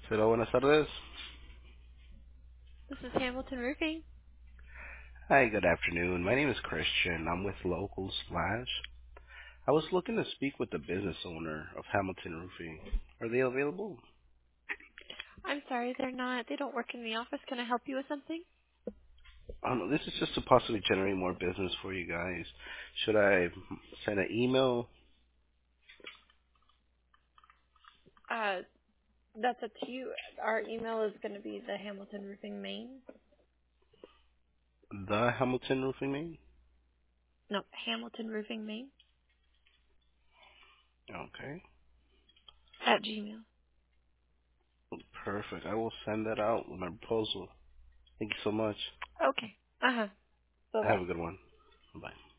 Hola, buenas tardes. This is Hamilton Roofing. Hi, good afternoon. My name is Christian. I'm with Local Splash. I was looking to speak with the business owner of Hamilton Roofing. Are they available? I'm sorry, they're not. They don't work in the office. Can I help you with something? This is just to possibly generate more business for you guys. Should I send an email? Uh, that's up to you. Our email is going to be the Hamilton Roofing Main. The Hamilton Roofing name? No, Hamilton Roofing Main Okay. at Gmail. Perfect. I will send that out with my proposal. Thank you so much. Okay. Uh huh. Bye Have bye. a good one. Bye.